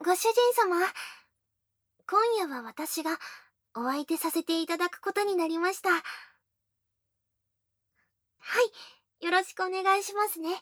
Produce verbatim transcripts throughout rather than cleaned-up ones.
ご主人様、今夜は私がお相手させていただくことになりました。はい、よろしくお願いしますね。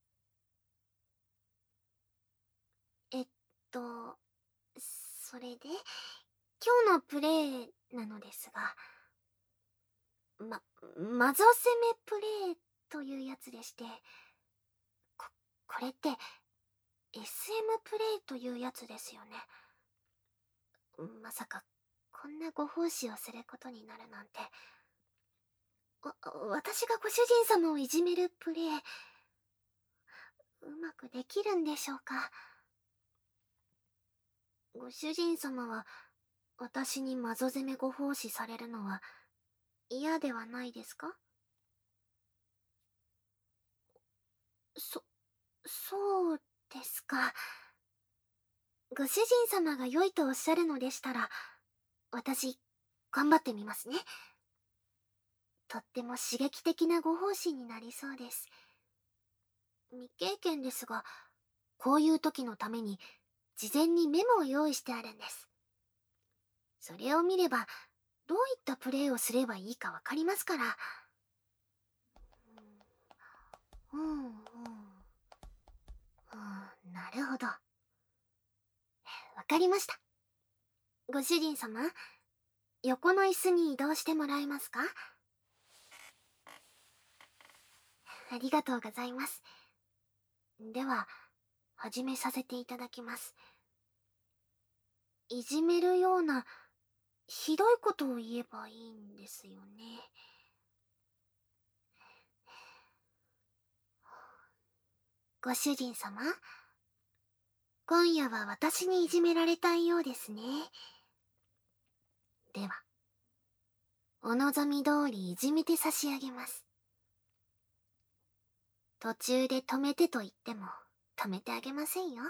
えっと、それで、今日のプレイなのですが、ま、マゾ攻めプレイというやつでして、こ、これって エスエム プレイというやつですよね。まさか、こんなご奉仕をすることになるなんて。わ、私がご主人様をいじめるプレイ、うまくできるんでしょうか。ご主人様は、私にマゾ攻めご奉仕されるのは嫌ではないですか？そ、そうですか。ご主人様が良いとおっしゃるのでしたら、私、頑張ってみますね。とっても刺激的なご奉仕になりそうです。未経験ですが、こういう時のために、事前にメモを用意してあるんです。それを見れば、どういったプレイをすればいいかわかりますから。うん、うん、うん、うん、なるほど。わかりました。ご主人様、横の椅子に移動してもらえますか？ありがとうございます。では、始めさせていただきます。いじめるような、ひどいことを言えばいいんですよね。ご主人様、今夜は私にいじめられたいようですね。では、お望み通りいじめて差し上げます。途中で止めてと言っても止めてあげませんよ。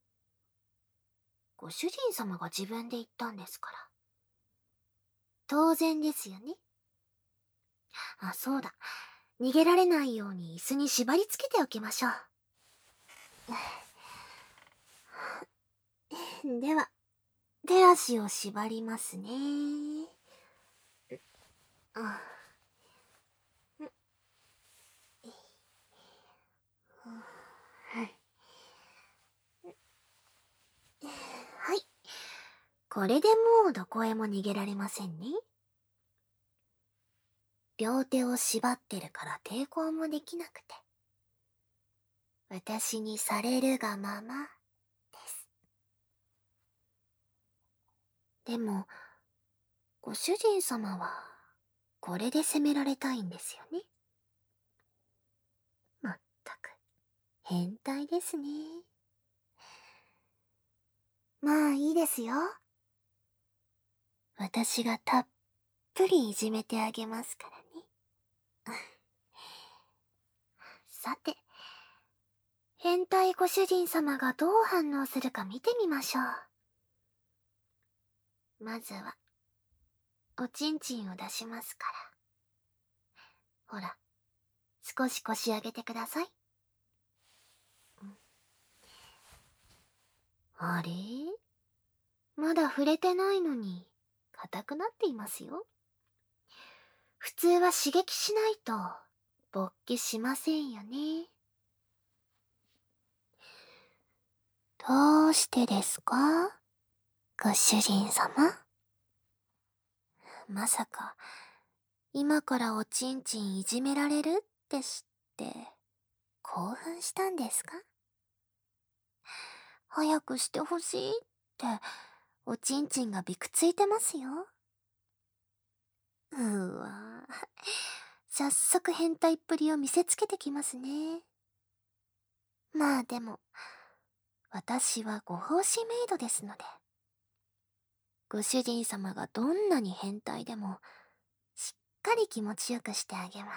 ご主人様が自分で言ったんですから。当然ですよね。あ、そうだ。逃げられないように椅子に縛り付けておきましょう。では、手足を縛りますね。あ、はい。はい。これでもうどこへも逃げられませんね。両手を縛ってるから抵抗もできなくて。私にされるがままです。でも、ご主人様は、これで責められたいんですよね。まったく、変態ですね。まあいいですよ。私がたっぷりいじめてあげますからね。さて、変態ご主人様がどう反応するか見てみましょう。まずは、おちんちんを出しますから。ほら、少し腰上げてください。あれ？まだ触れてないのに、硬くなっていますよ。普通は刺激しないと、勃起しませんよね。どうしてですか？ご主人様？まさか、今からおちんちんいじめられるって知って、興奮したんですか？早くしてほしいって、おちんちんがびくついてますよ。うーわ、早速変態っぷりを見せつけてきますね。まあでも、私はご奉仕メイドですので、ご主人様がどんなに変態でも、しっかり気持ちよくしてあげます。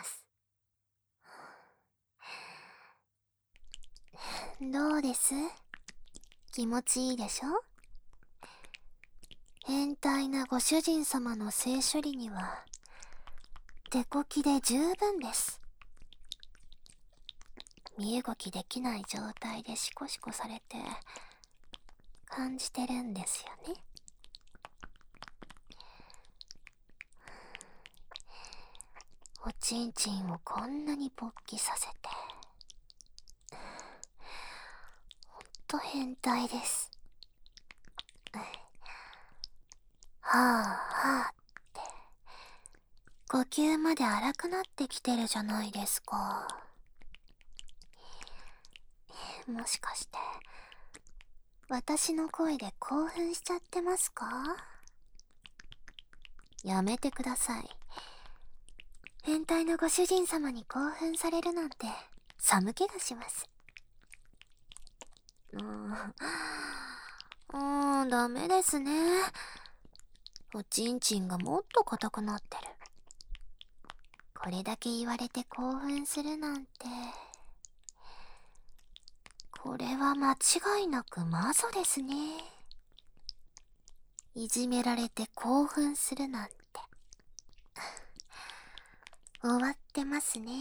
どうです？気持ちいいでしょ？変態なご主人様の性処理には、手こきで十分です。身動きできない状態でシコシコされて、 感じてるんですよね。おちんちんをこんなに勃起させて、ほんと変態です。はあはあって呼吸まで荒くなってきてるじゃないですか。もしかして私の声で興奮しちゃってますか？やめてください。変態のご主人様に興奮されるなんて寒気がします。うーん、うーん、ダメですね。おちんちんがもっと硬くなってる。これだけ言われて興奮するなんて、これは間違いなくマゾですね。いじめられて興奮するなんて終わってますね。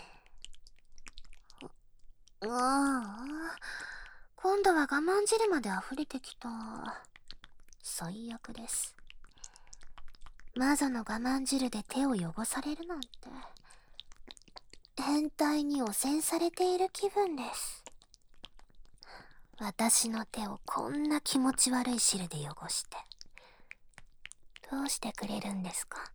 ああ、今度は我慢汁まで溢れてきた。最悪です。マゾの我慢汁で手を汚されるなんて、変態に汚染されている気分です。私の手をこんな気持ち悪い汁で汚して、どうしてくれるんですか？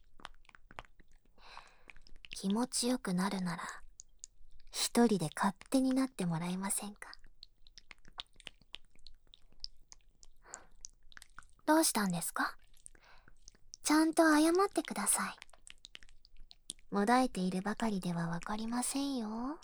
気持ちよくなるなら、一人で勝手になってもらえませんか？どうしたんですか？ちゃんと謝ってください。もだえているばかりではわかりませんよ。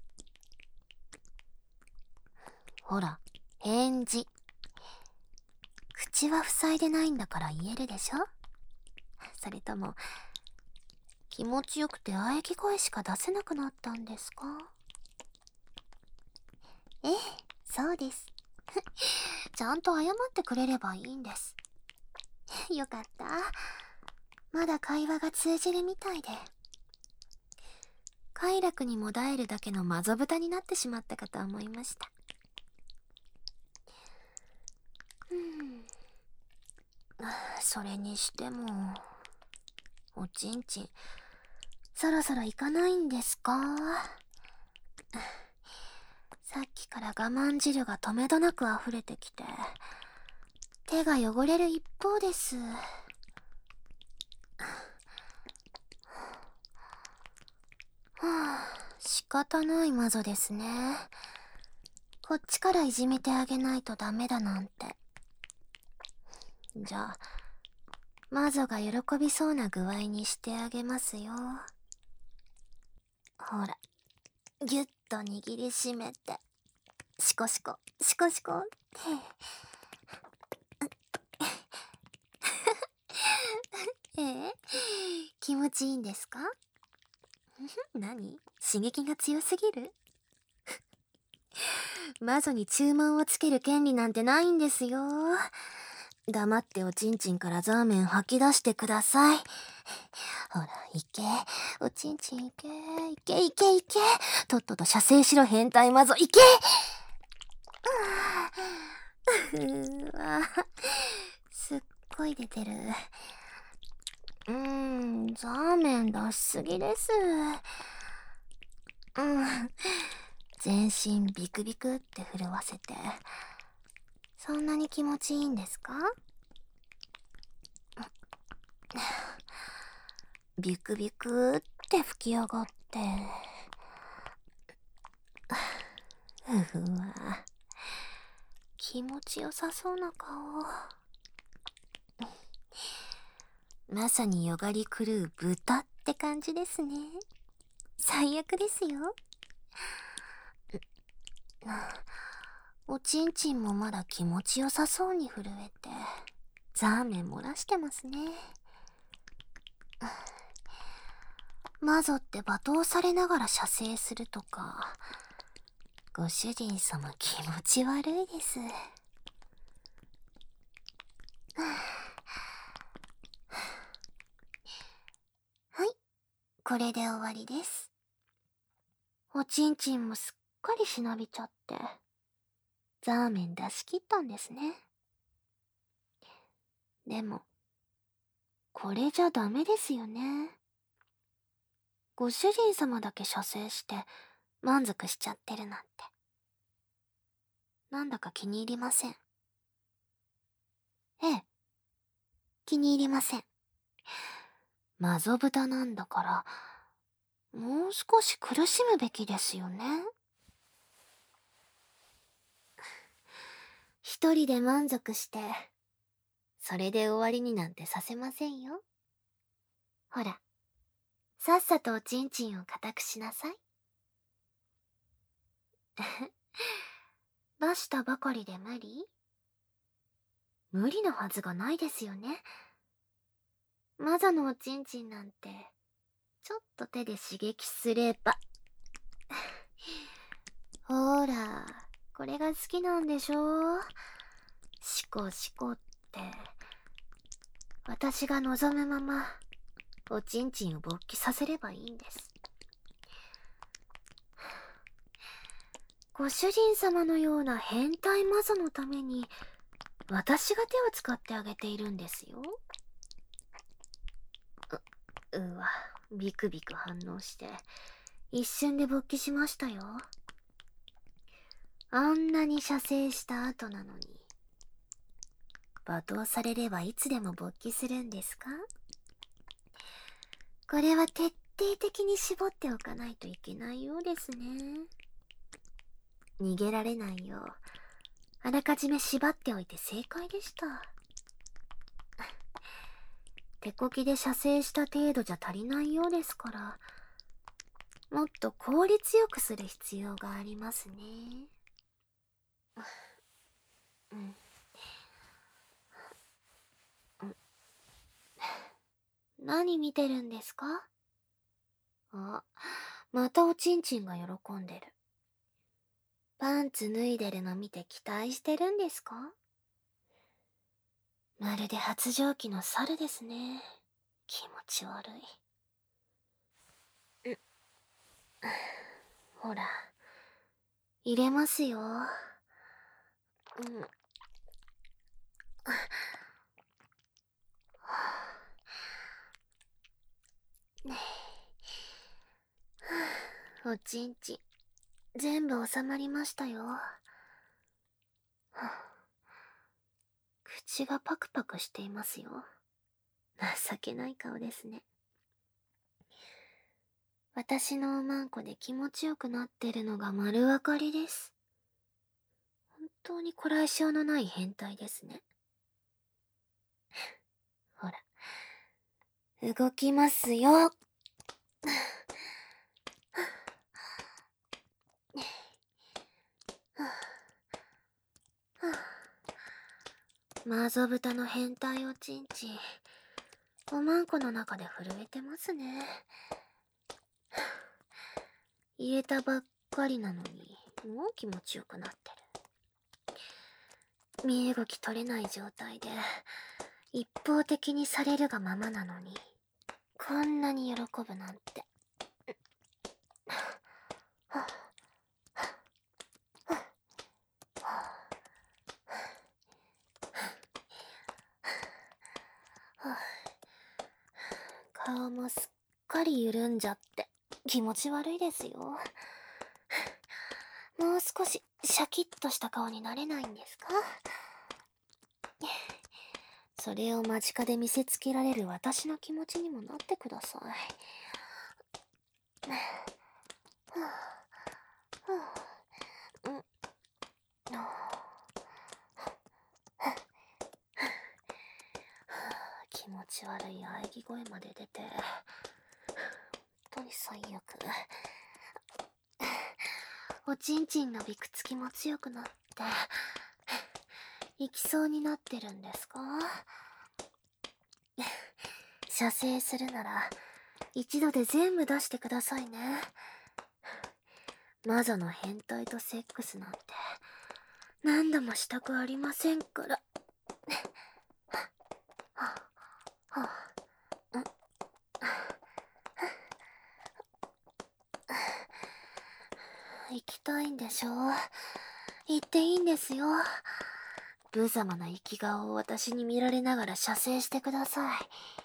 ほら、返事。口は塞いでないんだから言えるでしょ？それとも、気持ちよくて喘ぎ声しか出せなくなったんですか？ええ、そうです。ちゃんと謝ってくれればいいんです。よかった。まだ会話が通じるみたいで。快楽にもだえるだけのマゾ豚になってしまったかと思いました。うん。それにしても、おちんちん、そろそろ行かないんですか？さっきから我慢汁がとめどなく溢れてきて、手が汚れる一方です。はあ、仕方ないマゾですね。こっちからいじめてあげないとダメだなんて。じゃあ、マゾが喜びそうな具合にしてあげますよ。ほら、ぎゅっと握りしめて、シコシコ、シコシコって。ええ、気持ちいいんですか？何？刺激が強すぎる？マゾに注文をつける権利なんてないんですよ。黙っておちんちんからザーメン吐き出してください。ほら、いけ。おちんちんいけ。いけいけいけ。とっとと射精しろ変態マゾ。いけ。うーわ。すっごい出てる。うーん、ザーメン出しすぎです。うん。全身ビクビクって震わせて。そんなに気持ちいいんですか？ビクビクって吹き上がって。うふわ。気持ちよさそうな顔。まさによがり狂う豚って感じですね。最悪ですよ。おちんちんもまだ気持ちよさそうに震えて、ザーメン漏らしてますね。マゾって罵倒されながら射精するとか、ご主人様気持ち悪いです。はい、これで終わりです。おちんちんもすっかりしなびちゃって。 ザーメン出し切ったんですね。でも、これじゃダメですよね。ご主人様だけ射精して満足しちゃってるなんて。なんだか気に入りません。ええ、気に入りません。マゾ豚なんだから、もう少し苦しむべきですよね。一人で満足して、それで終わりになんてさせませんよ。ほら、さっさとおちんちんを固くしなさい。出したばかりで無理？無理なはずがないですよね。マザのおちんちんなんて、ちょっと手で刺激すれば。ほら、これが好きなんでしょ？シコシコって。私が望むまま、おちんちんを勃起させればいいんです。ご主人様のような変態マゾのために、私が手を使ってあげているんですよ。う、うわ、ビクビク反応して、一瞬で勃起しましたよ。あんなに射精した後なのに、罵倒されればいつでも勃起するんですか？これは徹底的に絞っておかないといけないようですね。逃げられないよう、あらかじめ縛っておいて正解でした。手こきで射精した程度じゃ足りないようですから、もっと効率よくする必要がありますね。うん。何見てるんですか？あ、またおちんちんが喜んでる。パンツ脱いでるの見て期待してるんですか？まるで発情期の猿ですね。気持ち悪い。んほら、入れますよ。うん。おちんちん、全部収まりましたよ。口がパクパクしていますよ。情けない顔ですね。私のおまんこで気持ちよくなってるのが丸分かりです。本当にこらえ性のない変態ですね。ほら、動きますよ。マゾ豚の変態おちんちん、おまんこの中で震えてますね。入れたばっかりなのに、もう気持ちよくなってる。身動き取れない状態で、一方的にされるがままなのに、こんなに喜ぶなんて。顔もすっかり緩んじゃって気持ち悪いですよ。もう少しシャキッとした顔になれないんですか？それを間近で見せつけられる私の気持ちにもなってください。気持ち悪い喘ぎ声まで出て、本当に最悪。おちんちんのびくつきも強くなって、行きそうになってるんですか？射精するなら、一度で全部出してくださいね。マゾの変態とセックスなんて、何度もしたくありませんから。行きたいんでしょ？ 言っていいんですよ。無様な生き顔を私に見られながら射精してください。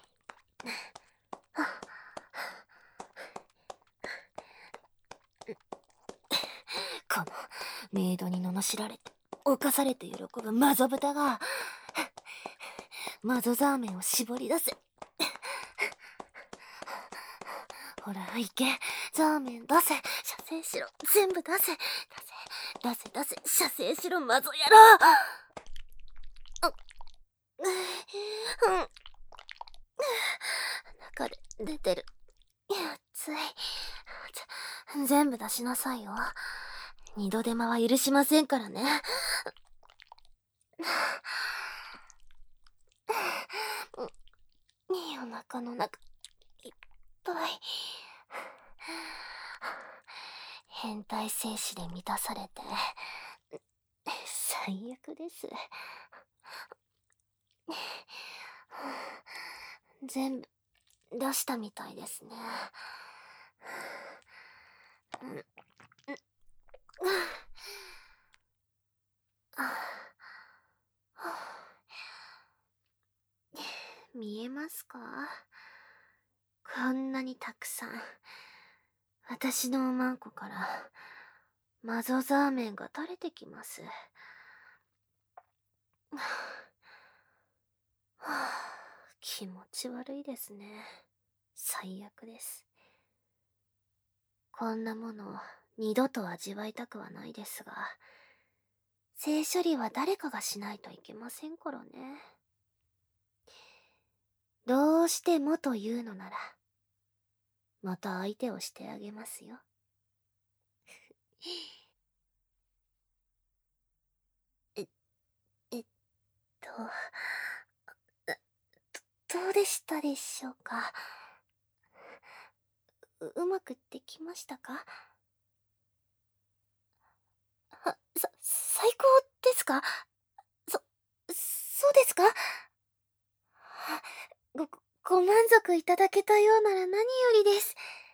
このメイドに罵られて犯されて喜ぶマゾ豚がマゾザーメンを絞り出せ。ほら行け、ザーメン出せ、射精しろ、全部出せ、出せ出せ出せ、射精しろマゾ野郎。うん、中で出てる。熱い。全部出しなさいよ。二度手間は許しませんからね。お腹の中いっぱい。変態精子で満たされて最悪です。全部出したみたいですね。見えますか？こんなにたくさん私のおまんこからマゾザーメンが垂れてきます。はあ、気持ち悪いですね。最悪です。こんなもの二度と味わいたくはないですが、性処理は誰かがしないといけませんからね。どうしてもというのなら、また相手をしてあげますよ。え、えっと、ど、どうでしたでしょうか？う、うまくできましたか？は、さ、最高ですか？そ、そうですか？ご、ご満足いただけたようなら何よりです。